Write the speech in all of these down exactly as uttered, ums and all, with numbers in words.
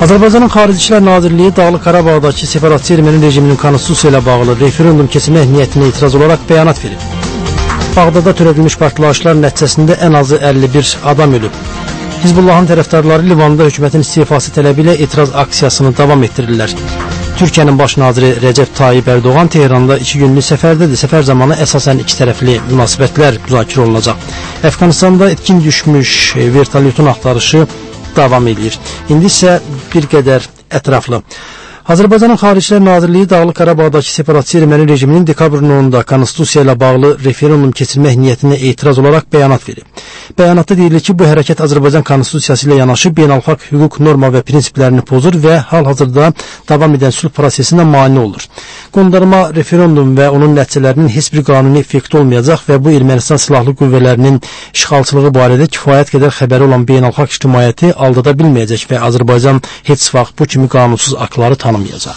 Azərbaycanın Xarici İşlər Nazirliyi Dağlıq Qarabağdakı separatçı erməni rejiminin konstitusiya ilə bağlı referendum keçirmək niyyətinə etiraz olaraq bəyanat verib. Bağdada törədilmiş partlayışlar nəticəsində ən azı əlli bir adam ölüb. Hizbullahın tərəfdarları Livanda hökumətin istifası tələbi ilə etiraz aksiyasını davam etdirirlər. Türkiyənin baş naziri Rəcəb Tayyib Ərdoğan Tehranda iki günlük səfərdədir. Səfər zamanı əsasən iki tərəfli münasibətlər müzakirə olunacaq. Əfqanistanda itkin düşmüş vertolyotun axtarışı davam edir. İndi isə bir qədər ətraflı. Azərbaycanın Xarici İşlər Nazirliyi Dağlıq Qarabağdakı separatçı erməni rejiminin dekabrın onunda konstitusiya ilə bağlı referendum keçirmək niyyətinə etiraz olaraq bəyanat verib. Bəyanatda deyilir ki, bu hərəkət Azərbaycan konstitusiyası ilə yanaşı beynəlxalq hüquq norma və prinsiplərini pozur və hal-hazırda davam edən sülh prosesinə mane olur. Qondarma referendum və onun nəticələrinin heç bir qanuni effekti olmayacaq və bu Ermənistan silahlı qüvvələrinin işğalçılığı barədə kifayət qədər xəbəri olan beynəlxalq ictimaiyyəti aldada bilməyəcək və Azərbaycan heç vaxt bu kimi qanunsuz aktları tanımayacaq.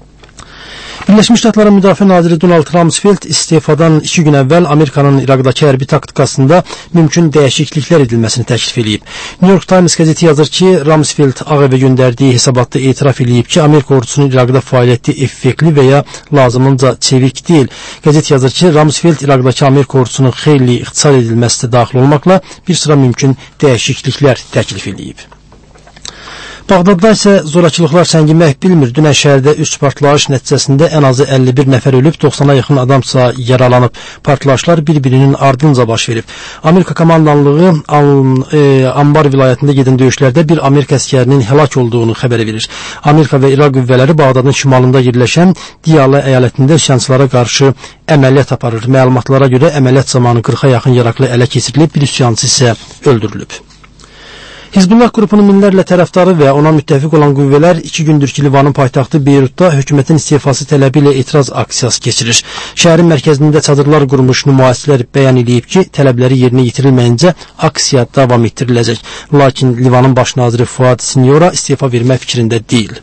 Birləşmiş Ştatların Müdafiə naziri Donald Rumsfeld istefadan iki gün əvvəl Amerikanın İraqdakı hərbi taktikasında mümkün dəyişikliklər edilməsini təklif edib. New York Times qəzeti yazır ki, Rumsfeld Ağ Evə göndərdiyi hesabatda etiraf edib ki, Amerika ordusunun İraqda fəaliyyəti effektli və ya lazımınca çevik deyil. Qəzet yazır ki, Rumsfeld İraqdakı Amerika ordusunun xeyli ixtisar edilməsi də daxil olmaqla bir sıra mümkün dəyişikliklər təklif edib. Bağdadda isə zorakılıqlar səngimək bilmir. Dünən şəhərdə üç partlayış nəticəsində ən azı əlli bir nəfər ölüb, doxsana yaxın adamsa yaralanıb. Partlayışlar bir-birinin ardınca baş verib. Amerika komandanlığı e, Ambar vilayətində gedən döyüşlərdə bir Amerika əskərinin həlak olduğunu xəbər verir. Amerika və İraq qüvvələri Bağdadın şimalında yerləşən Diyala əyalətində üsyançılara qarşı əməliyyat aparır. Məlumatlara görə əməliyyat zamanı qırxa yaxın yaraqlı ələ keçirilib, bir üsyançı isə öldürülüb. Hizbullah qrupunun minlərlə tərəfdarı və ona müttəfiq olan qüvvələr iki gündür ki, Livanın paytaxtı Beyrutda hökumətin istifası tələbi ilə etiraz aksiyası keçirir. Şəhərin mərkəzində çadırlar qurmuş nümayişçilər bəyan edib ki, tələbləri yerinə yetirilməyincə aksiya davam etdiriləcək. Lakin Livanın baş naziri Fuad Sinyora istifa vermək fikrində deyil.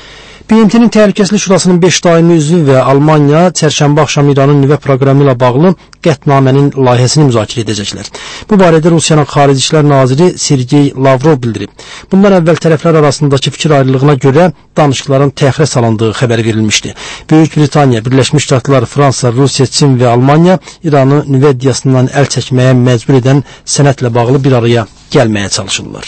B M T-nin Təhlükəsizlik Şurasının beş daimi üzvü və Almanya çərşənbə axşam İranın nüvə proqramı ilə bağlı qətnamənin layihəsini müzakirə edəcəklər. Bu barədə Rusiyanın Xarici İşlər Naziri Sergey Lavrov bildirib. Bundan əvvəl tərəflər arasındakı fikir ayrılığına görə danışıqların təxirə salındığı xəbər verilmişdi. Böyük Britaniya, Birləşmiş Ştatlar, Fransa, Rusiya, Çin və Almanya İranı nüvə iddiasından əl çəkməyə məcbur edən sənədlə bağlı bir araya gəlməyə çalışırlar.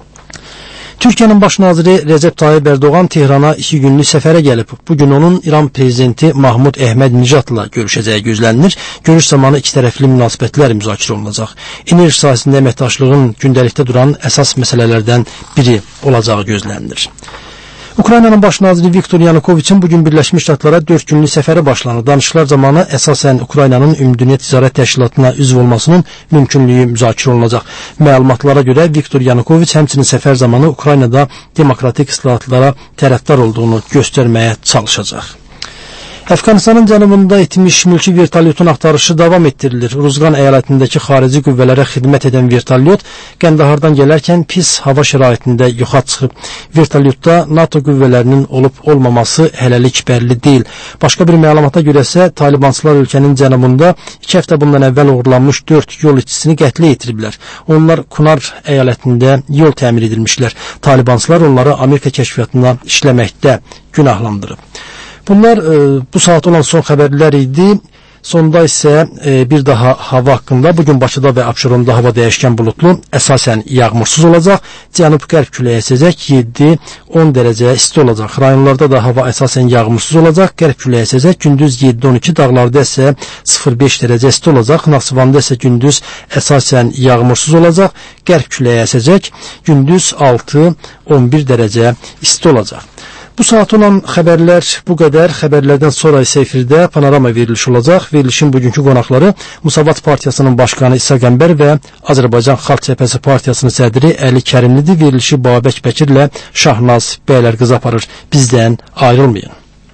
Türkiyənin baş naziri Rəcəb Tayyib Ərdoğan Tehrana iki günlük səfərə gəlib. Bugün onun İran prezidenti Mahmud Əhməd-Nijadla görüşəcəyi gözlənilir. Görüş zamanı iki tərəfli münasibətlər müzakirə olunacaq. Enerji sahəsində əməkdaşlığın gündəlikdə duran əsas məsələlərdən biri olacağı gözlənilir. Ukraynanın baş naziri Viktor Yanukoviçin bugün Birləşmiş Ştatlara dörd günlük səfəri başlanır. Danışıqlar zamanı əsasən Ukraynanın Ümumdünya Ticarət Təşkilatına üzv olmasının mümkünlüyü müzakirə olunacaq. Məlumatlara görə Viktor Yanukoviç həmçinin səfər zamanı Ukraynada demokratik islahatlara tərəfdar olduğunu göstərməyə çalışacaq. Əfqanistanın cənubunda itmiş mülki vertolyotun axtarışı davam etdirilir. Uruzqan əyalətindəki xarici qüvvələrə xidmət edən vertolyot Qəndahardan gələrkən pis hava şəraitində yoxa çıxıb. Vertolyotda NATO qüvvələrinin olub-olmaması hələlik bəlli deyil. Başqa bir məlumata görə isə Talibançılar ölkənin cənubunda iki həftə bundan əvvəl uğurlanmış dörd yol işçisini qətlə yetiriblər. Onlar Kunar əyalətində yol təmir edilmişlər. Talibançılar onları Amerika kəşfiyyatına işləməkdə günahlandırıb. Bunlar e, bu saat olan son xəbərlər idi. Sonda isə e, bir daha hava haqqında. Bugün Bakıda və Abşeronda hava dəyişkən bulutlu, əsasən yağmursuz olacaq. Cənub-qərb küləyi əsəcək, yeddi on dərəcə isti olacaq. Rayonlarda da hava əsasən yağmursuz olacaq. Qərb küləyi əsəcək, gündüz yeddi on iki, dağlarda isə sıfır beş dərəcə isti olacaq. Naxçıvanda isə gündüz əsasən yağmursuz olacaq. Qərb küləyi əsəcək, gündüz altı on bir dərəcə isti olacaq. Bu saat olan xəbərlər bu qədər. Xəbərlərdən sonra isə efirdə panorama verilişi olacaq. Verilişin bugünkü qonaqları Musavat Partiyasının başqanı İsa Qəmbər və Azərbaycan Xalq Cəbhəsi Partiyasının sədri Əli Kərimlidir. Verilişi Babək Bəkirlə Şahnaz Bəylərqızı aparır. Bizdən ayrılmayın.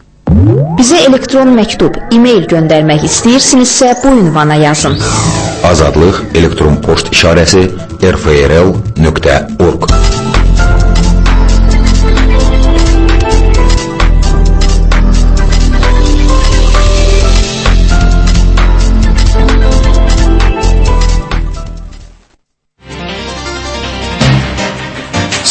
Bizə elektron məktub, e-mail göndərmək istəyirsinizsə bu ünvana yazın. Azadlıq elektron poçt işarəsi r f r l nöqtə org.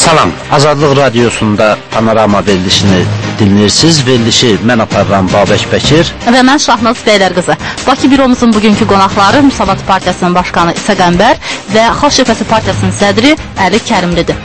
Salam, Azadlıq Radiosunda Panorama verilişini dinləyirsiniz. Verilişi mən aparıram Babək Bəkir və mən Şahnaz Beylər qızı. Bakı büromuzun bugünkü qonaqları Müsavat Partiyasının başqanı İsa Qəmbər və Xalq Cəbhəsi Partiyasının sədri Əli Kərimlidir.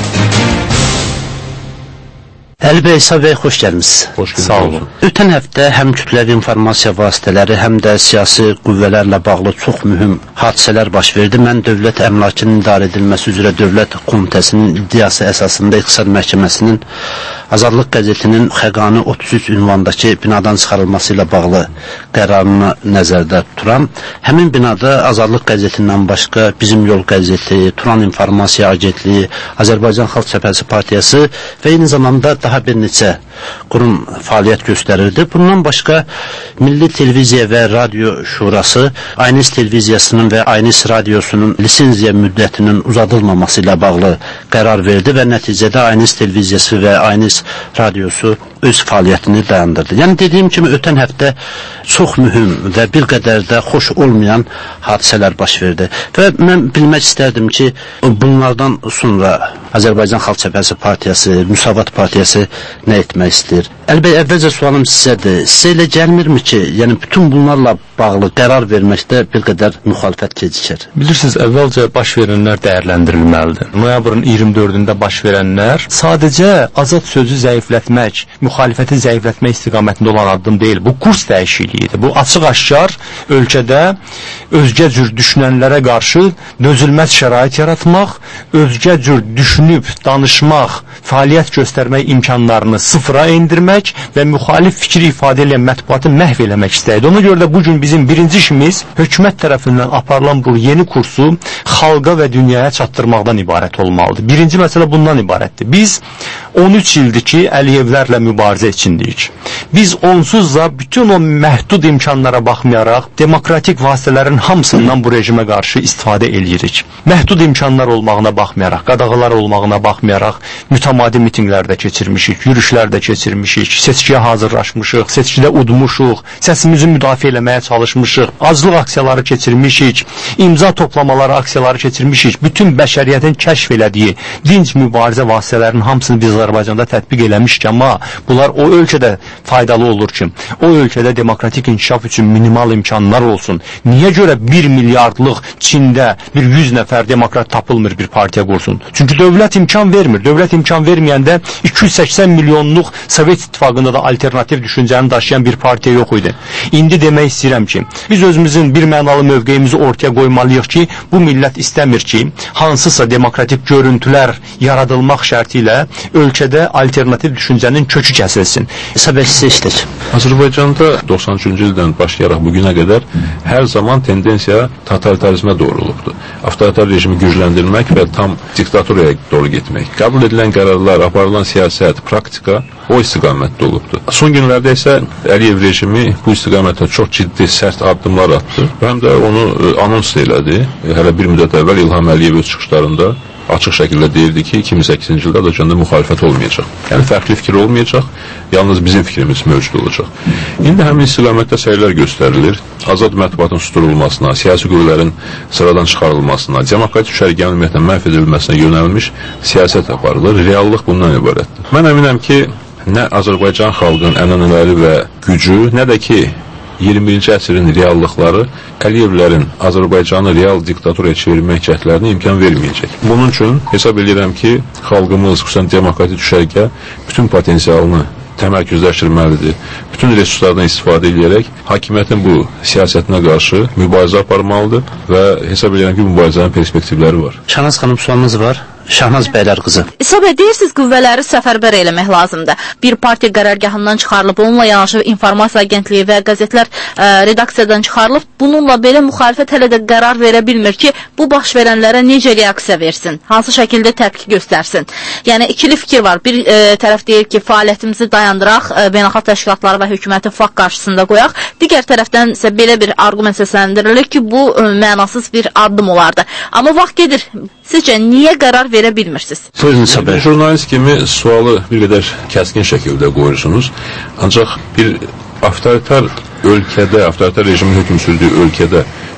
Əli bəy, İsa bəy, xoş gəlmişsiniz. Xoş Sağ olun. Ötən həftə həm kütləvi informasiya vasitələri, həm də siyasi qüvvələrlə bağlı çox mühüm hadisələr baş verdi. Mən Dövlət Əmlakının İdarə Edilməsi üzrə Dövlət Komitəsinin iddiası əsasında İqtisad Məhkəməsinin Azadlıq qəzetinin Xəqani otuz üç ünvandakı binadan çıxarılması ilə bağlı qərarını nəzərdə tuturam. Həmin binada Azadlıq qəzetindən başqa Bizim Yol qəzeti, Turan İnformasiya Agentliyi, Azərbaycan Xalq Cəbhəsi Partiyası və eyni zamanda daha bir neçə qurum fəaliyyət göstərirdi. Bundan başqa Milli Televiziya və Radio Şurası Aynis Televiziyasının və Aynis Radiosunun lisenziya müddətinin uzadılmaması ilə bağlı qərar verdi və nəticədə Aynis Televiziyası və Aynis Radiosu öz fəaliyyətini dayandırdı. Yəni dediyim kimi ötən həftə çox mühüm və bir qədər də xoş olmayan hadisələr baş verdi və mən bilmək istərdim ki, bunlardan sonra Azərbaycan Xalq Cəbhəsi Partiyası, Müsavat Partiyası nə etmək istəyir? Əlbəttə, əvvəlcə sualım sizədir. Sizə elə gəlmirmi ki, yəni bütün bunlarla bağlı qərar verməkdə bir qədər müxalifət gecikir? Bilirsiniz, əvvəlcə baş verənlər dəyərləndirilməlidir. Noyabrın iyirmi dördündə baş verənlər sadəcə azad sözü zəiflətmək, müxalifəti zəiflətmək istiqamətində olan addım deyil. Bu kurs dəyişikliyidir. Bu açıq-aşkar ölkədə özgə cür düşünənlərə qarşı dözülməz şərait yaratmaq, özgə cür düşünüb, danışmaq, fəaliyyət göstərmək imkanlarını sıfıra endirmək və müxalif fikri ifadə ilə mətbuatı məhv eləmək istəyir. Ona görə də bugün bizim birinci işimiz hökumət tərəfindən aparılan bu yeni kursu xalqa və dünyaya çatdırmaqdan ibarət olmalıdır. Birinci məsələ bundan ibarətdir. Biz on üç ildir ki, Əliyevlərlə mübarizə içindəyik. Biz onsuz da bütün o məhdud imkanlara baxmayaraq demokratik vasitələrin hamısından bu rejimə qarşı istifadə eləyirik. Məhdud imkanlar olmağına baxmayaraq, qadağalar olmağına baxmayaraq mütəmadi mitinqlərdə keçirmişik, yürüşlərdə keçirmişik, seçkiyə hazırlaşmışıq, seçkidə udmuşuq, səsimizi müdafiə eləməyə çalışmışıq, aclıq aksiyaları keçirmişik, imza toplamaları aksiyaları keçirmişik. Bütün bəşəriyyətin kəşf elədiyi dinc mübarizə vasitələrinin hamısını biz Azərbaycanda tətbiq eləmişik, amma bunlar o ölkədə faydalı olur ki, o ölkədə demokratik inkişaf üçün minimal imkanlar olsun. Niyə görə bir milyardlıq Çində bir yüz nəfər demokrat tapılmır bir partiya qursun? Çünki dövlət imkan vermir. Dövlət imkan verməyəndə iki yüz səksən milyonluq Sovet İttifaqında da alternativ düşüncəni daşıyan bir partiya yox idi. İndi demək istəyirəm ki, biz özümüzün bir mənalı mövqeyimizi ortaya qoymalıyıq ki, bu millət istəmir ki, hansısa demokratik görüntülər yaradılmaq şərti ilə ölkədə alternativ düşüncənin kökü kəsilsin. Səbəbsiz işdir. Azərbaycanda doxsan üçüncü ildən başlayaraq bugünə qədər hər zaman tendensiya totalitarizmə doğru olubdur. Avtoritar rejimi gücləndirmək və tam diktatoriyaya doğru getmək. Qəbul edilən qərarlar, aparılan siyasət, praktika o istiqamətdə olubdur. Son günlərdə isə Əliyev rejimi bu istiqamətdə çox ciddi, sərt addımlar atdı. Həm də onu anons elədi. Hələ bir müddət əvvəl İlham Əliyev öz çıxışlarında açıq şəkildə deyirdi ki, iki min səkkizinci ildə Azərbaycanda müxalifət olmayacaq. Yəni fərqli fikir olmayacaq, yalnız bizim fikrimiz mövcud olacaq. İndi həmin istiqamətdə səylər göstərilir. Azad mətbuatın susturulmasına, siyasi qüvvələrin sıradan çıxarılmasına, demokratik düşərgənin ümumiyyətlə məhv edilməsinə yönəlmiş siyasət aparılır. Reallıq bundan ibarətdir. Mən əminəm ki, nə Azərbaycan xalqının ənənələri və gücü, nə də ki, iyirmi birinci əsrin reallıqları Əliyevlərin Azərbaycanı real diktatoraya çevirmək cəhdlərinə imkan verməyəcək. Bunun üçün hesab edirəm ki, xalqımız, xüsusən demokratik düşərgə bütün potensialını təmərküzləşdirməlidir. Bütün resurslardan istifadə edərək hakimiyyətin bu siyasətinə qarşı mübarizə aparmalıdır və hesab edirəm ki, mübarizənin perspektivləri var. Şahnaz xanım, sualınız var? Şahnaz Bəylər qızı. İsa bəy, deyirsiniz qüvvələri səfərbər eləmək lazımdır. Bir partiya qərargahından çıxarılıb, onunla yanaşı informasiya agentliyi və qəzetlər ə, redaksiyadan çıxarılıb. Bununla belə müxalifət hələ də qərar verə bilmir ki, bu baş verənlərə necə reaksiya versin, hansı şəkildə təpki göstərsin. Yəni ikili fikir var. Bir ə, tərəf deyir ki, fəaliyyətimizi dayandıraq, ə, beynəlxalq təşkilatları və hökuməti fakt qarşısında qoyaq. Digər tərəfdən isə belə bir arqument səsləndirilir ki, bu ə, mənasız bir addım olardı. Amma vaxt gedir. Sizcə niyə qərar verə bilmirsiniz? Bir jurnalist kimi sualı bir qədər kəskin şəkildə qoyursunuz. Ancaq bir avtoritar ölkədə, avtoritar rejimin hökm sürdüyü ölkədə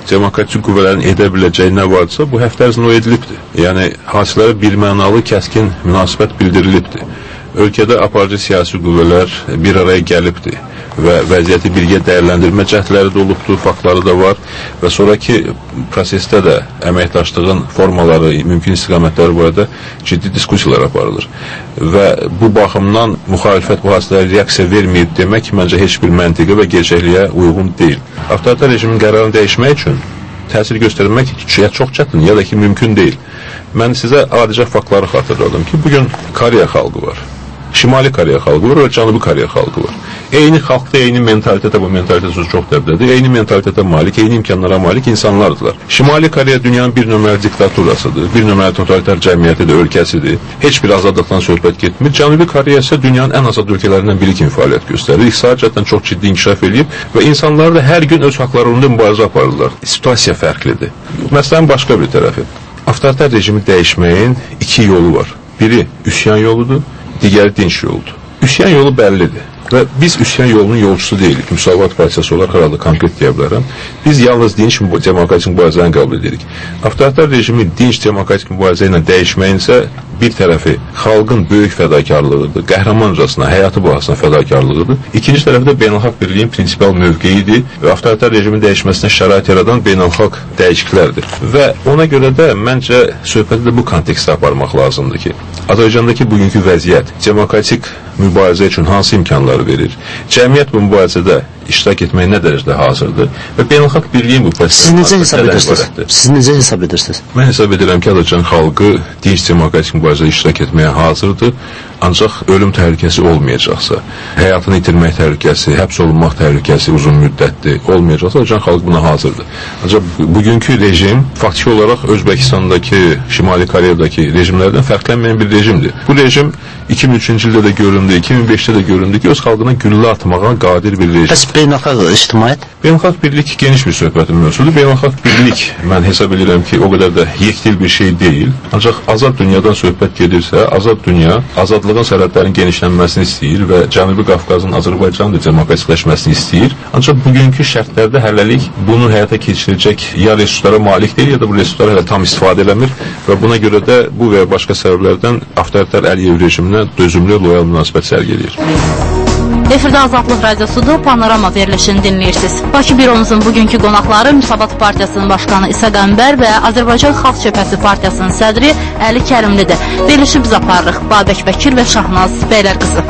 demokratik qüvvələrin edə biləcəyi nə varsa, bu həftə ərzində o edilibdir. Yəni, hadisələrə birmənalı, kəskin münasibət bildirilibdir. Ölkədə aparıcı siyasi qüvvələr bir araya gəlibdir və vəziyyəti birgə dəyərləndirmə cəhdləri də olubdur, faktları da var və sonraki prosesdə də əməkdaşlığın formaları, mümkün istiqamətləri barədə ciddi diskusiyalar aparılır. Və bu baxımdan müxalifət bu hadisələrə reaksiya verməyib demək məncə heç bir məntiqə və gerçəkliyə uyğun deyil. Avtoritar rejimin qərarını dəyişmək üçün təsir göstərmək ya çox çətin, ya da ki, mümkün deyil. Mən sizə adicə faktları xatırladım ki, bugün Koreya xalqı var. Şimali Koreya xalqı var və Cənubi Koreya xalqı var. Eyni xalqda, eyni mentalitetə, bu mentalitet sözü çox dəbdədir, eyni mentalitetə malik, eyni imkanlara malik insanlardılar. Şimali Koreya dünyanın bir nömrəli diktaturasıdır, bir nömrəli totalitar cəmiyyətidir, ölkəsidir. Heç bir azadlıqdan söhbət getmir. Cənubi Koreya isə dünyanın ən azad ölkələrindən biri kimi fəaliyyət göstərir. İqtisadi cəhətdən çox ciddi inkişaf edib və insanlar da hər gün öz haqlarında mübarizə aparırlar. Situasiya fərqlidir. Məsələnin başqa bir tərəfi. Avtoritar rejimi dəyişməyin iki yolu var. Biri üsyan yoludur, digəri dinç yoludur. Üsyan yolu bəllidir və biz üsyan yolunun yolcusu deyilik. Müsavat partiyası olaraq herhalde konkret deyə bilərəm. Biz yalnız dinç demokratik mübarizəni qəbul edirik. Avtoritar rejimi dinç demokratik mübarizə ilə dəyişməyin isə bir tərəfi xalqın böyük fədakarlığıdır, qəhrəmancasına, həyatı bahasına fədakarlığıdır. İkinci tərəfi də beynəlxalq birliyin prinsipal mövqeyidir və avtoritar rejimin dəyişməsinə şərait yaradan beynəlxalq dəyişikliklərdir. Və ona görə də məncə söhbəti də bu kontekstdə aparmaq lazımdır ki, Azərbaycandakı bugünkü vəziyyət demokratik mübarizə üçün hansı imkanları verir? Cəmiyyət bu mübarizədə iştirak etməyə nə dərəcədə hazırdır və beynəlxalq birliyin bu Siz necə hesab edirsiniz? Siz necə hesab edirsiniz? Mən hesab edirəm ki, Azərbaycan xalqı dinç demokratik mübarizədə iştirak etməyə hazırdır. Ancaq ölüm təhlükəsi olmayacaqsa, həyatını itirmək təhlükəsi, həbs olunmaq təhlükəsi uzun müddətli olmayacaqsa, Azərbaycan xalqı buna hazırdır. Ancaq bugünkü rejim faktiki olaraq Özbəkistandakı, Şimali Koreyadakı rejimlərdən fərqlənməyən bir rejimdir. Bu rejim iki min üçüncü ildə də göründü, iki min beşdə də göründü ki, öz xalqına güllə atmağa qadir bir rejim. Bəs beynəlxalq ictimaiyyət? Beynəlxalq birlik geniş bir söhbətin mövzusudur. Beynəlxalq birlik, mən hesab edirəm ki, o qədər də yekdil bir şey deyil. Ancaq azad dünyadan söhbət gedirsə, azad dünya, azadlığın sərhədlərinin genişlənməsini istəyir və Cənubi Qafqazın Azərbaycanın da demokratikləşməsini istəyir. Ancaq bugünkü şərtlərdə hələlik bunu həyata keçirəcək ya resurslara malik deyil, ya da bu resurslara hələ tam istifadə eləmir və buna görə də bu və ya başqa səbəblərdən avtoritar Əliyev rejiminə dözümlü, loyal münasibət sərgiləyir. Efirdə Azadlıq Radiosudur, Panorama verilişini dinləyirsiniz. Bakı büromuzun bugünkü qonaqları Müsavat Partiyasının başqanı İsa Qəmbər və Azərbaycan Xalq Cəbhəsi Partiyasının sədri Əli Kərimlidir. Verilişi biz aparırıq. Babək Bəkir və Şahnaz Bəylər qızı.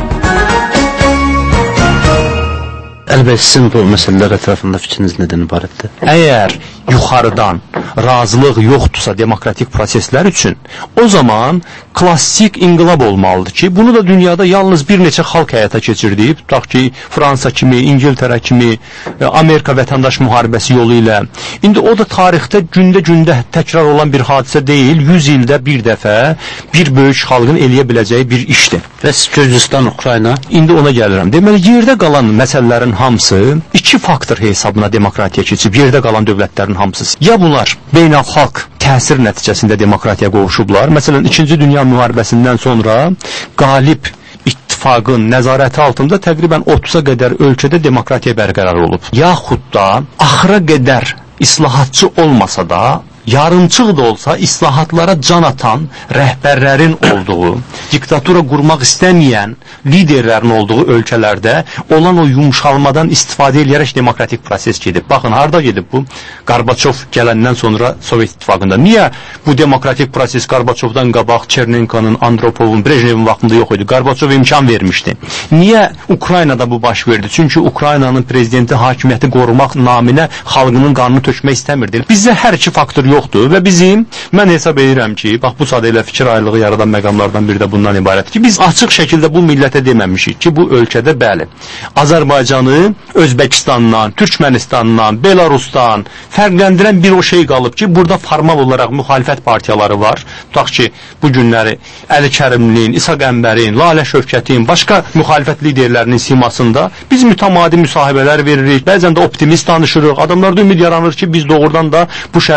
Əlbəttə, sizin bu məsələlər ətrafında fikriniz nədən ibarətdir? Əgər yuxarıdan razılıq yoxdursa demokratik proseslər üçün, o zaman klassik inqilab olmalıdır ki, bunu da dünyada yalnız bir neçə xalq həyata keçirdiyib, tutaq ki, Fransa kimi, İngiltərə kimi, Amerika vətəndaş müharibəsi yolu ilə. İndi o da tarixdə gündə-gündə təkrar olan bir hadisə deyil, yüz ildə bir dəfə bir böyük xalqın eləyə biləcəyi bir işdir. Və Gürcüstan, Ukrayna? İndi ona gəlirəm. Deməli, yerdə qalan məsələlərin hamısı iki faktor hesabına demokratiya keçib, yerdə qalan dövlətlərin hamısı. Ya bunlar beynəlxalq təsir nəticəsində demokratiya qovuşublar. Məsələn, İkinci Dünya müharibəsindən sonra qalib ittifaqın nəzarəti altında təqribən otuza qədər ölkədə demokratiya bərqərar olub. Yaxud da axıra qədər islahatçı olmasa da, yarımçıq da olsa islahatlara can atan rəhbərlərin olduğu, diktatura qurmaq istəməyən liderlərin olduğu ölkələrdə olan o yumşalmadan istifadə edərək demokratik proses gedib. Baxın, harada gedib bu? Qarbaçov gələndən sonra Sovet İttifaqında. Niyə bu demokratik proses Qarbaçovdan qabaq Çernenkonun, Andropovun, Brejnevin vaxtında yox idi? Qarbaçov imkan vermişdi. Niyə Ukraynada bu baş verdi? Çünki Ukraynanın prezidenti hakimiyyəti qorumaq naminə xalqının qanını tökmək istəmirdi. Bizdə hər iki faktor yoxdur və bizim, mən hesab edirəm ki, bax bu sadə ilə fikir ayrılığı yaradan məqamlardan biri də bundan ibarətdir ki, biz açıq şəkildə bu millətə deməmişik ki, bu ölkədə bəli, Azərbaycanı Özbəkistandan, Türkmenistandan, Belarusdan fərqləndirən bir o şey qalıb ki, burada formal olaraq müxalifət partiyaları var. Tutaq ki, bu günləri Əli Kərimlinin, İsa Qəmbərin, Lalə Şövkətin, başqa müxalifət liderlərinin simasında biz mütəmadi müsahibələr veririk, bəzən də optimist danışırıq. Adamlarda ümid yaranır ki, biz doğrudan da bu şəraiti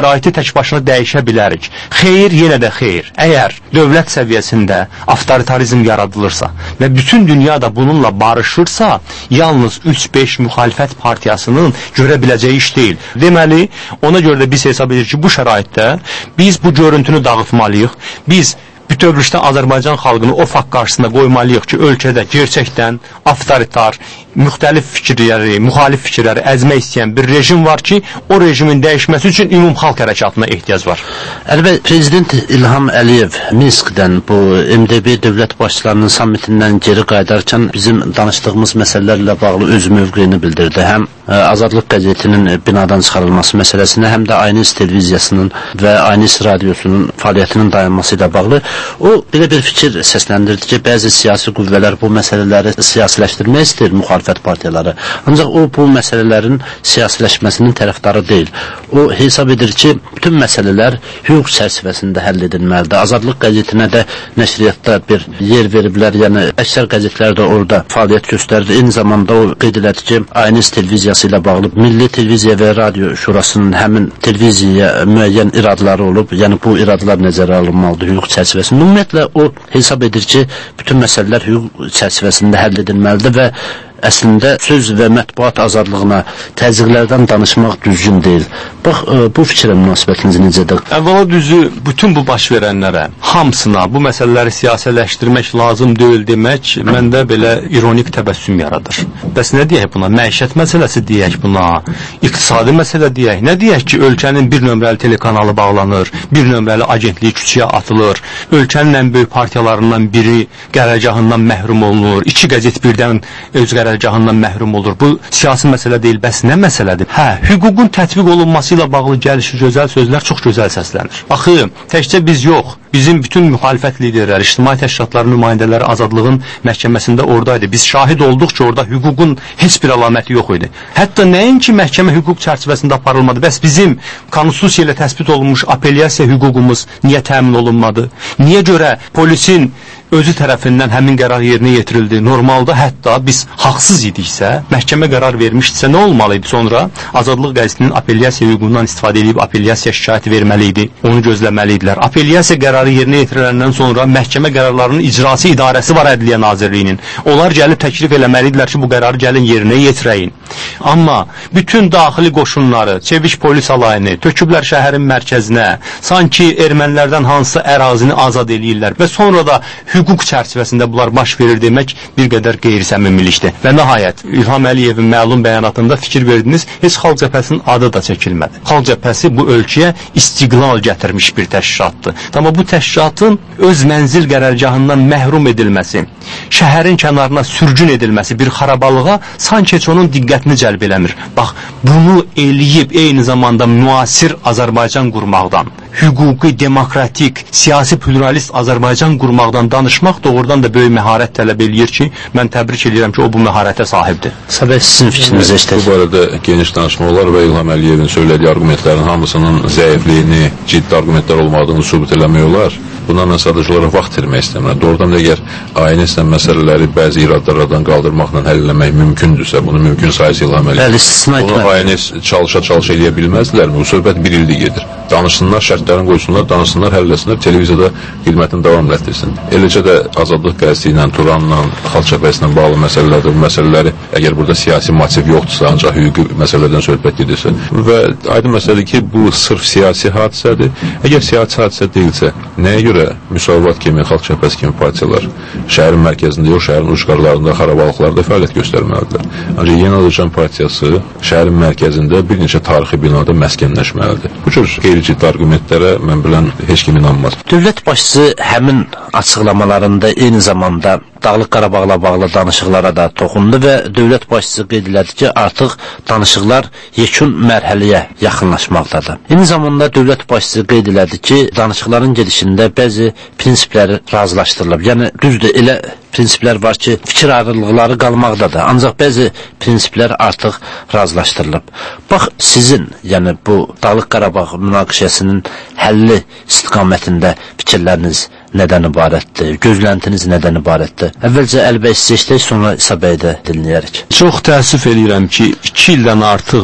tək başına dəyişə bilərik. Xeyr, yenə də xeyr. Əgər dövlət səviyyəsində avtoritarizm yaradılırsa və bütün dünyada bununla barışırsa, yalnız üç beş müxalifət partiyasının görə biləcəyi iş deyil. Deməli, ona görə də biz hesab edirik ki, bu şəraitdə biz bu görüntünü dağıtmalıyıq. Biz bütövlükdə Azərbaycan xalqını o fakt qarşısında qoymalıyıq ki, ölkədə gerçəkdən avtoritar, müxtəlif fikirləri, müxalif fikirləri əzmək istəyən bir rejim var ki, o rejimin dəyişməsi üçün ümum xalq hərəkatına ehtiyac var. Əlbəttə, Prezident İlham Əliyev Minskdən bu M D B dövlət başçılarının sammitindən geri qayıdarkən bizim danışdığımız məsələlərlə bağlı öz mövqeyini bildirdi. Həm Azadlıq qəzetinin binadan çıxarılması məsələsində, həm də Aynis televiziyasının və Aynis radiosunun fəaliyyətinin dayanması ilə bağlı o belə bir fikir səsləndirdi ki, bəzi siyasi qüvvələr bu məsələləri siyasiləşdirmək istəyir, müxalifət partiyaları. Ancaq o bu məsələlərin siyasiləşməsinin tərəfdarı deyil. O hesab edir ki, bütün məsələlər hüquq çərçivəsində həll edilməlidir. Azadlıq qəzetinə də nəşriyyatda bir yer veriblər, yəni əksər qəzetlər də orada fəaliyyət göstərir. Eyni zamanda o qeyd elədi ki, Aynis televiziyası ilə bağlı Milli Televiziya və Radio Şurasının həmin televiziyaya müəyyən iradları olub, yəni bu iradalar nəzərə alınmalıdır hüquq çərçivəsində. Ümumiyyətlə o hesab edir ki, bütün məsələlər hüquq çərçivəsində həll edilməlidir və əslində söz və mətbuat azadlığına təzyiqlərdən danışmaq düzgün deyil. Bax, bu fikrə münasibətiniz necədir? Əvvəla düzü, bütün bu baş verənlərə, hamısına bu məsələləri siyasiləşdirmək lazım deyil demək məndə belə ironik təbəssüm yaradır. Bəs nə deyək buna? Məişət məsələsi deyək buna, iqtisadi məsələ deyək. Nə deyək ki, ölkənin bir nömrəli telekanalı bağlanır, bir nömrəli agentliyi küçüyə atılır, ölkənin ən böyük partiyalarından biri qərargahından məhrum olunur, iki qəzet birdən öz qərargahından məhrum olur. Bu siyasi məsələ deyil, bəs nə məsələdir? Hə, hüququn tətbiq olunması ilə bağlı gəlişi gözəl sözlər çox gözəl səslənir. Axı, təkcə biz yox, bizim bütün müxalifət liderləri, ictimai təşkilatların nümayəndələri Azadlığın məhkəməsində oradaydı. Biz şahid olduq ki, orada hüququn heç bir əlaməti yox idi. Hətta nəinki məhkəmə hüquq çərçivəsində aparılmadı, bəs bizim konstitusiya ilə təsbit olunmuş apellyasiya hüququmuz niyə təmin olunmadı? Niyə görə polisin özü tərəfindən həmin qərar yerinə yetirildi? Normalda hətta biz haqsız idiksə, məhkəmə qərar vermişdisə nə olmalıydı sonra? Azadlıq qəzetinin apellyasiya hüququndan istifadə edib apellyasiya şikayəti verməli idi, onu gözləməli idilər. Apellyasiya qərarı yerinə yetiriləndən sonra məhkəmə qərarlarının icrası idarəsi var Ədliyyə Nazirliyinin. Onlar gəlib təklif eləməli idilər ki, bu qərarı gəlin yerinə yetirəyin. Amma bütün daxili qoşunları, çeviş polis alayını töküblər şəhərin mərkəzinə, sanki ermənilərdən hansısa ərazini azad eləyirlər və sonra da hüquq çərçivəsində bunlar baş verir demək bir qədər qeyri-səmimilikdir. Və nəhayət, İlham Əliyevin məlum bəyanatında fikir verdiniz, heç Xalq Cəbhəsinin adı da çəkilmədi. Xalq Cəbhəsi bu ölkəyə istiqlal gətirmiş bir təşkilatdır. Amma bu təşkilatın öz mənzil qərargahından məhrum edilməsi, şəhərin kənarına sürgün edilməsi bir xarabalığa sanki heç onun diqqətini cəlb eləmir. Bax, bunu eləyib eyni zamanda müasir Azərbaycan qurmaqdan, hüquqi, demokratik, siyasi pluralist Azərbaycan qurmaqdan danışmaq doğrudan da böyük məharət tələb eləyir ki, mən təbrik edirəm ki, o bu məharətə sahibdir. Səbəb sizin fikrinizi eşitək. Bu barədə geniş danışma olar və İlham Əliyevin söylədiyi argumentlərin hamısının zəifliyini, ciddi argumentlər olmadığını sübut eləmək olar. Buna mən sadəcə olaraq vaxt itirmək istəmirəm. Doğrudan da əgər ayinlə məsələləri bəzi iradlardan qaldırmaqla həll eləmək mümkündürsə, bunu mümkün sayısı İlham Əliyev. Bunu ayiniz çalışa-çalışa eləyə bilməzdilər mi? Bu söhbət bir ildir gedir. Danışsınlar, şərtlərini qoysunlar, danışsınlar, həll etsinlər, televiziyada xidmətini davam etdirsin. Eləcə də Azadlıq qəzeti ilə, Turanla, Xalq Cəbhəsi ilə bağlı məsələlərdir. Bu məsələləri əgər burada siyasi motiv yoxdursa, ancaq hüquqi məsələlərdən söhbət gedirsə və aydın məsələdir ki, bu sırf siyasi hadisədir. Əgər siyasi hadisə deyilsə, nəyə görə Müsavat kimi, Xalq Cəbhəsi kimi partiyalar şəhərin mərkəzində yox, şəhərin ucqarlarında, xarabalıqlarda fəaliyyət göstərməlidir? Ancaq Yeni Azərbaycan partiyası şəhərin mərkəzində bir neçə tarixi binada məskənləşməlidir. Bu cür qeyri-ciddi argumentlərə mən bilən heç kim inanmaz. Dövlət başçısı həmin açıqlamalarında eyni zamanda Dağlıq Qarabağla bağlı danışıqlara da toxundu və dövlət başçısı qeyd elədi ki, artıq danışıqlar yekun mərhələyə yaxınlaşmaqdadır. Eyni zamanda dövlət başçısı qeyd elədi ki, danışıqların gedişində bəzi prinsipləri razılaşdırılıb. Yəni, düzdür, elə prinsiplər var ki, fikir ayrılıqları qalmaqdadır. Ancaq bəzi prinsiplər artıq razılaşdırılıb. Bax, sizin, yəni bu Dağlıq Qarabağ münaqişəsinin həlli istiqamətində fikirləriniz nədən ibarətdir? Gözləntiniz nədən ibarətdir? Əvvəlcə Əlbəy seçdik, sonra İsa bəy də dinləyərik. Çox təəssüf eləyirəm ki, iki ildən artıq bir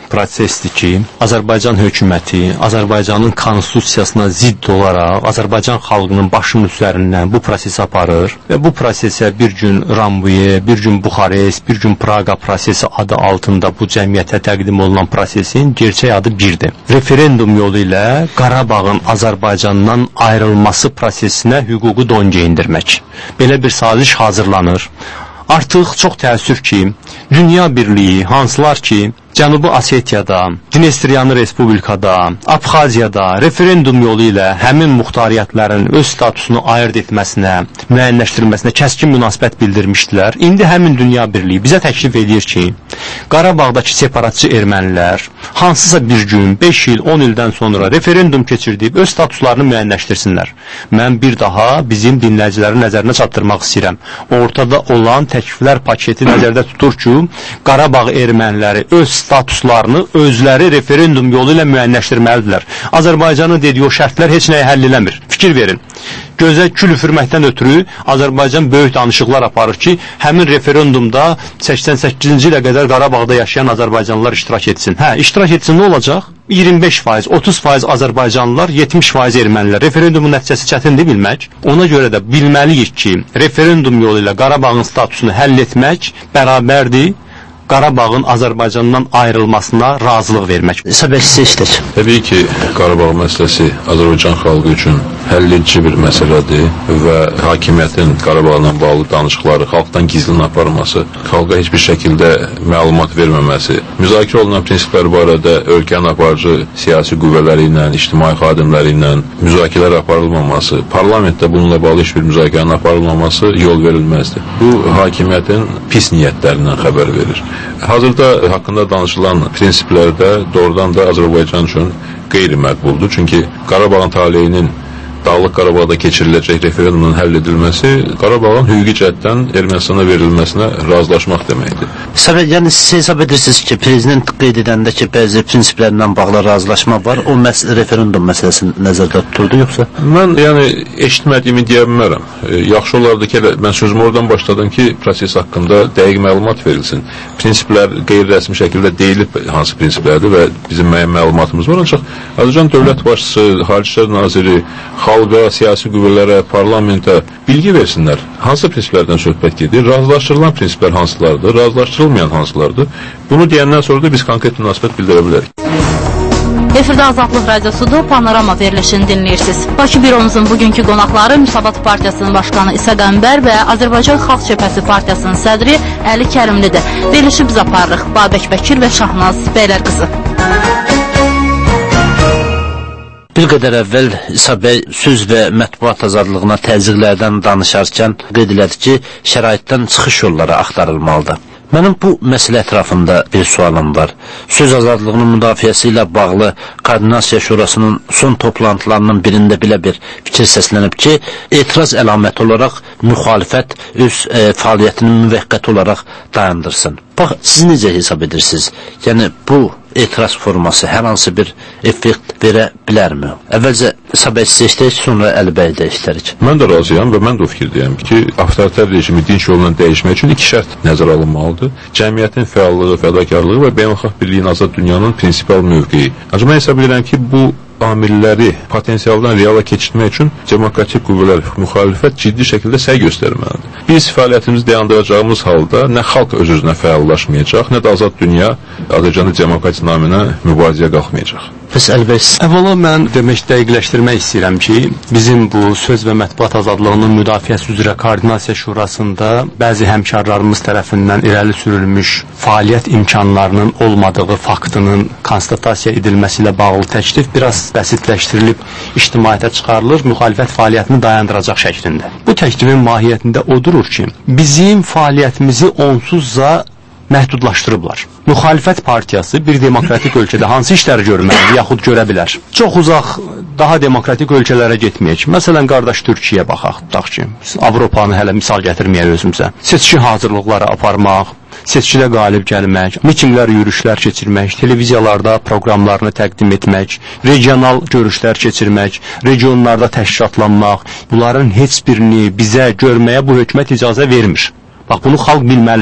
prosesdir ki, Azərbaycan hökuməti Azərbaycanın konstitusiyasına zidd olaraq Azərbaycan xalqının başının üzərindən bu prosesi aparır və bu prosesə bir gün Rambuye, bir gün Buxarest, bir gün Praqa prosesi adı altında bu cəmiyyətə təqdim olunan prosesin gerçək adı birdir. Referendum yolu ilə Qarabağın Azərbaycandan ayrılması prosesinə hüququ don geyindirmək. Belə bir saziş hazırlanır. Artıq çox təəssüf ki, Dünya Birliyi, hansılar ki, Cənubi Osetiyada, Dnestriyanı Respublikada, Abxaziyada referendum yolu ilə həmin muxtariyyətlərin öz statusunu ayırt etməsinə, müəyyənləşdirilməsinə kəskin münasibət bildirmişdilər. İndi həmin Dünya Birliyi bizə təklif edir ki, Qarabağdakı separatçı ermənilər hansısa bir gün, beş il, on ildən sonra referendum keçirdib öz statuslarını müəyyənləşdirsinlər. Mən bir daha bizim dinləyicilərin nəzərinə çatdırmaq istəyirəm. Ortada olan təkliflər paketi nəzərdə tutur ki, Qarabağ erməniləri öz statuslarını özləri referendum yolu ilə müəyyənləşdirməlidirlər. Azərbaycanın dediyi o şərtlər heç nəyə həll eləmir. Fikir verin. Gözə kül üfürməkdən ötürü Azərbaycan böyük danışıqlar aparır ki, həmin referendumda səksən səkkizinci ilə qədər Qarabağda yaşayan Azərbaycanlılar iştirak etsin. Hə, iştirak etsin, nə olacaq? iyirmi beş faiz, otuz faiz Azərbaycanlılar, yetmiş faiz ermənilər. Referendumun nəticəsi çətindir bilmək. Ona görə də bilməliyik ki, referendum yolu ilə Qarabağın statusunu həll etmək bərabərdir Qarabağın Azərbaycandan ayrılmasına razılıq vermək. Səbəbsiz işdir. Təbii ki, Qarabağ məsələsi Azərbaycan xalqı üçün həlledici bir məsələdir və hakimiyyətin Qarabağla bağlı danışıqları xalqdan gizlin aparması, xalqa heç bir şəkildə məlumat verməməsi, müzakirə olunan prinsiplər barədə ölkənin aparıcı siyasi qüvvələri ilə, ictimai xadimləri ilə müzakirələr aparılmaması, parlamentdə bununla bağlı heç bir müzakirənin aparılmaması yol verilməzdir. Bu, hakimiyyətin pis niyyətlərindən xəbər verir. Hazırda haqqında danışılan prinsiplərdə doğrudan da Azərbaycan üçün qeyri-məqbuldur. Çünki Qarabağın taleyinin Dağlıq Qarabağda keçiriləcək referendumun həll edilməsi Qarabağın hüquqi cəhətdən Ermənistana verilməsinə razılaşmaq deməkdir. Səbəb, yəni siz hesab edirsiniz ki, prezident qeyd edəndə ki, bəzi prinsiplərlə bağlı razılaşma var, o məs referendum məsələsini nəzərdə tuturdu, yoxsa? Mən yəni eşitmədiyimi deyə bilmərəm. E, yaxşı olardı ki, mən sözümü oradan başladım ki, proses haqqında dəqiq məlumat verilsin. Prinsiplər qeyri-rəsmi şəkildə deyilib hansı prinsiplərdir və bizim müəyyən məlumatımız var, ancaq Azərbaycan dövlət başçısı, Xarici İşlər naziri, xalqa, siyasi qüvvələrə, parlamentə bilgi versinlər. Hansı prinsiplərdən söhbət gedir? Razılaşdırılan prinsiplər hansılardır? Razılaşdırılmayan hansılardır? Bunu deyəndən sonra da biz konkret münasibət bildirə bilərik. Efirdə Azadlıq Radiosudur, Panorama verilişini dinləyirsiniz. Bakı büromuzun bugünkü qonaqları Müsavat Partiyasının başqanı İsa Qəmbər və Azərbaycan Xalq Cəbhəsi Partiyasının sədri Əli Kərimlidir. Verilişi biz aparırıq. Babək Bəkir və Şahnaz Bəylər qızı. Bir qədər əvvəl İsa bəy söz və mətbuat azadlığına təzyiqlərdən danışarkən qeyd elədi ki, şəraitdən çıxış yolları axtarılmalıdır. Mənim bu məsələ ətrafında bir sualım var. Söz azadlığının müdafiəsi ilə bağlı Koordinasiya Şurasının son toplantılarının birində belə bir fikir səslənib ki, etiraz əlaməti olaraq müxalifət öz e, fəaliyyətini müvəqqəti olaraq dayandırsın. Bax, siz necə hesab edirsiniz? Yəni, bu etiraz forması hər hansı bir effekt verə bilərmi? Əvvəlcə İsa bəy seçdik, sonra Əli bəy dəyişdirik. Mən də razıyam və mən də o fikirdəyəm ki, avtoritar rejimi dinç yolla dəyişmək üçün iki şərt nəzərə alınmalıdır. Cəmiyyətin fəallığı, fədakarlığı və beynəlxalq birliyin azad dünyanın prinsipal mövqeyi. Ancaq mən hesab edirəm ki, bu amilləri potensialdan reala keçirmək üçün demokratik qüvvələr, müxalifət ciddi şəkildə səy göstərməlidir. Biz fəaliyyətimizi dayandıracağımız halda nə xalq öz-özünə fəallaşmayacaq, nə də azad dünya Azərbaycanın demokratik naminə mübarizəyə qalxmayacaq. Bəs Əli bəy, əvvəla mən demək dəqiqləşdirmək istəyirəm ki, bizim bu söz və mətbuat azadlığının müdafiəsi üzrə Koordinasiya Şurasında bəzi həmkarlarımız tərəfindən irəli sürülmüş fəaliyyət imkanlarının olmadığı faktının konstatasiya edilməsi ilə bağlı təklif biraz bəsitləşdirilib ictimaiyyətə çıxarılır, müxalifət fəaliyyətini dayandıracaq şəklində. Bu təklifin mahiyyətində odur ki, bizim fəaliyyətimizi onsuzca məhdudlaşdırıblar. Müxalifət partiyası bir demokratik ölkədə hansı işləri görməlidir, yaxud görə bilər? Çox uzaq, daha demokratik ölkələrə getməyək. Məsələn, qardaş Türkiyəyə baxaq, tutaq ki, Avropanı hələ misal gətirməyək özümüzə. Seçki hazırlıqları aparmaq, seçkidə qalib gəlmək, mitinglər, yürüşlər keçirmək, televiziyalarda proqramlarını təqdim etmək, regional görüşlər keçirmək, regionlarda təşkilatlanmaq, bunların heç birini bizə görməyə bu hökumət icazə vermir. Bax, bunu xalq bilməlidir.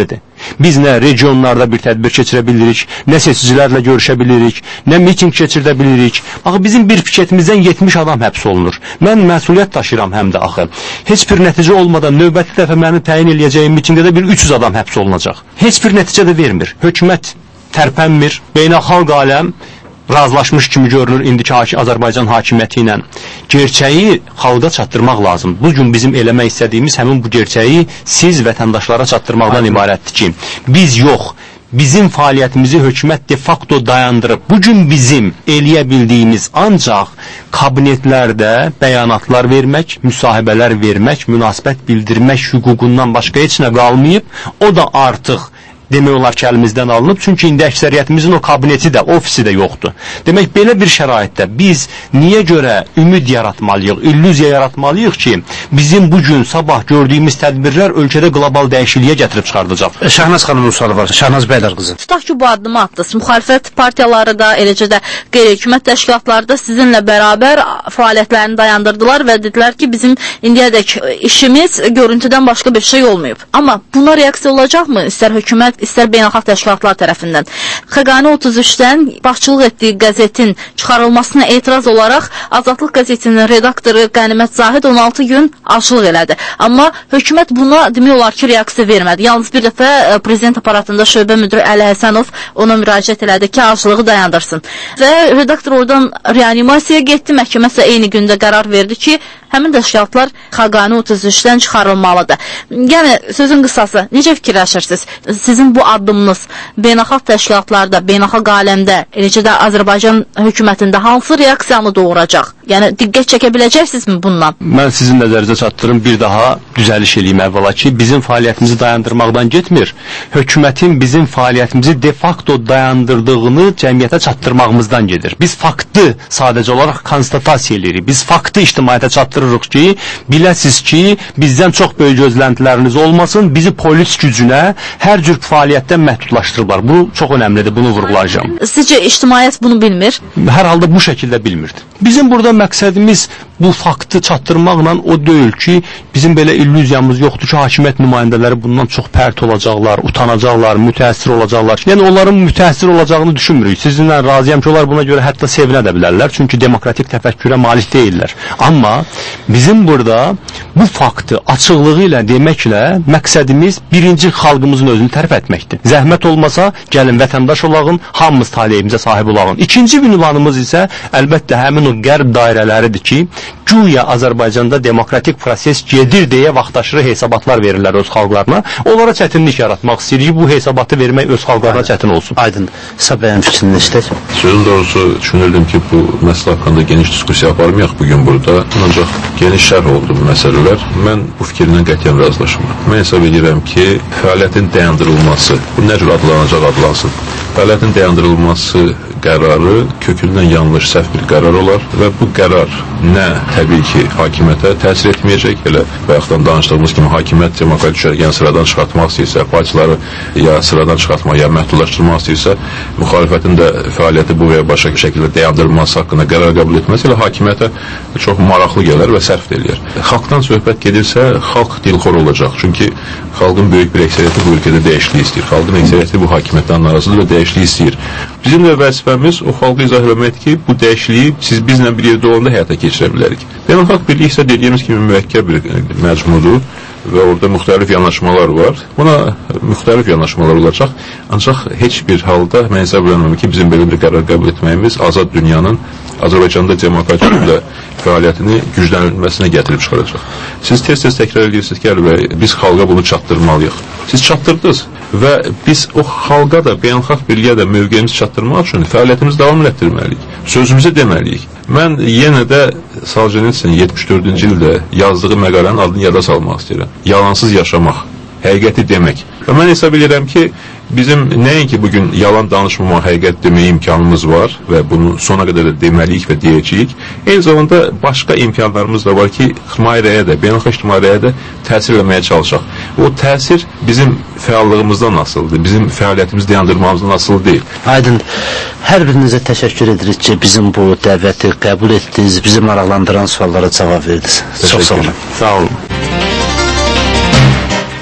Biz nə regionlarda bir tədbir keçirə bilirik, nə seçicilərlə görüşə bilirik, nə miting keçirdə bilirik. Axı bizim bir piketimizdən yetmiş adam həbs olunur. Mən məsuliyyət daşıyıram həm də axı. Heç bir nəticə olmadan növbəti dəfə məni təyin eləyəcəyim mitingdə də bir üç yüz adam həbs olunacaq. Heç bir nəticə də vermir. Hökumət tərpənmir, beynəlxalq aləm razılaşmış kimi görünür indiki Azərbaycan hakimiyyəti ilə. Gerçəyi xalqa çatdırmaq lazım. Bugün bizim eləmək istədiyimiz həmin bu gerçəyi siz vətəndaşlara çatdırmaqdan ibarətdir ki, biz yox, bizim fəaliyyətimizi hökumət de facto dayandırıb. Bugün bizim eləyə bildiyimiz ancaq kabinetlərdə bəyanatlar vermək, müsahibələr vermək, münasibət bildirmək hüququndan başqa heç nə qalmayıb. O da artıq demək olar ki, əlimizdən alınıb. Çünki indi əksəriyyətimizin o kabineti də, ofisi də yoxdur. Demək, belə bir şəraitdə biz niyə görə ümid yaratmalıyıq, illüziya yaratmalıyıq ki, bizim bugün sabah gördüyümüz tədbirlər ölkədə qlobal dəyişikliyə gətirib çıxardacaq. Şahnaz xanımın sualı var. Şahnaz bəylər qızı. Tutaq ki, bu addımı atdınız. Müxalifət partiyaları da, eləcə də qeyri-hökumət təşkilatları da sizinlə bərabər fəaliyyətlərini dayandırdılar və dedilər ki, bizim indiyədək işimiz görüntüdən başqa bir şey olmayıb. Amma buna reaksiya olacaqmı? İstər hökumət, istər beynəlxalq təşkilatlar tərəfindən. Xəqani otuz üçdən başçılıq etdiyi qəzetin çıxarılmasına etiraz olaraq Azadlıq qəzetinin redaktoru Qənimət Zahid on altı gün açılıq elədi. Amma hökumət buna demək olar ki, reaksiya vermədi. Yalnız bir dəfə prezident aparatında şöbə müdiri Əli Həsənov ona müraciət elədi ki, açılığı dayandırsın. Və redaktor oradan reanimasiyaya getdi. Məhkəmə isə eyni gündə qərar verdi ki, həmin təşkilatlar Xəqani otuz üçdən çıxarılmalıdır. Yəni, sözün qısası, necə fikirləşirsiniz? Sizin bu addımınız beynəlxalq təşkilatlarda, beynəlxalq aləmdə, eləcə də Azərbaycan hökumətində hansı reaksiyanı doğuracaq? Yəni, diqqət çəkə biləcəksinizmi bundan? Mən sizin nəzərinizə çatdırım, bir daha düzəliş eləyim əvvəla ki, bizim fəaliyyətimizi dayandırmaqdan getmir. Hökumətin bizim fəaliyyətimizi de facto dayandırdığını cəmiyyətə çatdırmağımızdan gedir. Biz faktı sadəcə olaraq konstatasiya edirik. Biz faktı ictimaiyyətə çatdırırıq ki, biləsiz ki, bizdən çox böyük gözləntiləriniz olmasın, bizi polis gücünə hər cür fəaliyyətdən məhdudlaşdırırlar. Bu çox önəmlidir, bunu vurğulayacağım. Sizcə ictimaiyyət bunu bilmir? Hər halda bu şəkildə bilmirdi. Bizim burada məqsədimiz bu faktı çatdırmaqla o deyil ki, bizim belə illüziyamız yoxdur ki, hakimiyyət nümayəndələri bundan çox pərt olacaqlar, utanacaqlar, mütəəssir olacaqlar. Yəni, onların mütəəssir olacağını düşünmürük. Sizinlə razıyam ki, onlar buna görə hətta sevinə də bilərlər. Çünki demokratik təfəkkürə malik deyirlər. Amma bizim burada bu faktı açıqlığı ilə deməklə məqsədimiz birinci xalqımızın özünü tərif etməkdir. Zəhmət olmasa, gəlin vətəndaş olağın, hamımız taleyimizə sahib olağın. İkinci ünvanımız isə əlbəttə həmin o qərb dairələridir ki, güya Azərbaycanda demokratik proses gedir deyə vaxtaşırı hesabatlar verirlər öz xalqlarına. Onlara çətinlik yaratmaq istəyir ki, bu hesabatı vermək öz xalqlarına çətin olsun. Aydın. Səbəyin fikrini işlək. Sözün doğrusu düşünürdüm ki, bu məsələ haqqında geniş diskusiya aparmayaq bugün burada. Ancaq geniş şərh oldu bu məsələlər. Mən bu fikirlə qətiyyən razılaşmıram. Mən hesab edirəm ki, fəaliyyətin dayandırılması, bu nə cür adlanacaq adlansın. Fəaliyyətin dayandırılması qərarı kökündən yanlış, səhv bir qərar olar və bu qərar nə təbii ki, hakimiyyətə təsir etməyəcək, elə bayaqdan danışdığımız kimi hakimiyyət demokratik düşərgəni sıradan çıxartmaq istəyirsə, partiyaları ya sıradan çıxartmaq, ya məhdudlaşdırmaq istəyirsə, müxalifətin də fəaliyyəti bu və ya başqa şəkildə dayandırılması haqqında qərar qəbul etməsi elə hakimiyyətə çox maraqlı gələr və sərf eləyər. Xalqdan söhbət gedirsə, xalq dilxor olacaq. Çünki xalqın böyük bir əksəriyyəti bu ölkədə dəyişiklik istəyir. Xalqın əksəriyyəti bu hakimiyyətdən narazıdır və dəyişiklik istəyir. Bizim də vəzifəmiz o xalqı izah eləməkdir ki, bu dəyişikliyi siz bizlə bir yerdə olanda həyata keçirə bilərik. Beynəlxalq birlik isə dediyimiz kimi müvəkkəb bir məcmudur və orada müxtəlif yanaşmalar var. Buna müxtəlif yanaşmalar olacaq. Ancaq heç bir halda mən hesab edirəm ki, bizim belə bir qərar qəbul etməyimiz azad dünyanın Azərbaycanda demokratik fəaliyyətini güclənilməsinə gətirib çıxaracaq. Siz tez-tez təkrar edirsiniz ki, Əli, biz xalqa bunu çatdırmalıyıq. Siz çatdırdınız və biz o xalqa da, beynəlxalq birliyə də mövqeyimizi çatdırmaq üçün fəaliyyətimizi davam etdirməliyik. Sözümüzü deməliyik. Mən yenə də Soljenitsin yetmiş dördüncü ildə yazdığı məqalənin adını yada salmaq istəyirəm. Yalansız yaşamaq, həqiqəti demək. Və mən hesab edirəm ki, bizim nəinki bugün yalan danışmamaq, həqiqət demək imkanımız var və bunu sona qədər də deməliyik və deyəcəyik. Eyni zamanda başqa imkanlarımız da var ki, ixtimairəyə də, beynəlxalq ixtimairəyə də təsir eləməyə çalışaq. O təsir bizim fəallığımızdan asılıdır, bizim fəaliyyətimizi dayandırmamızdan asılı deyil. Aydın, hər birinizə təşəkkür edirik ki, bizim bu dəvəti qəbul etdiniz, bizi maraqlandıran suallara cavab verdiniz. Çox sağ olun. Sağ olun.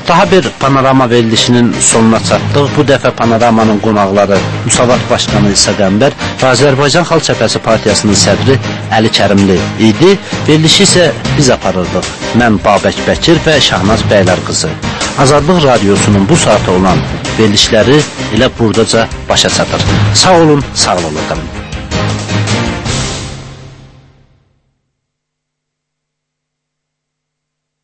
Daha bir panorama verilişinin sonuna çatdıq. Bu dəfə panoramanın qonaqları Müsavat Başqanı İsa Qəmbər və Azərbaycan Xalq Cəbhəsi Partiyasının sədri Əli Kərimli idi. Verilişi isə biz aparırdıq. Mən Babək Bəkir və Şahnaz Bəylər qızı. Azadlıq Radiosunun bu saata olan verilişləri elə buradaca başa çatır. Sağ olun, sağlıqlı qalın.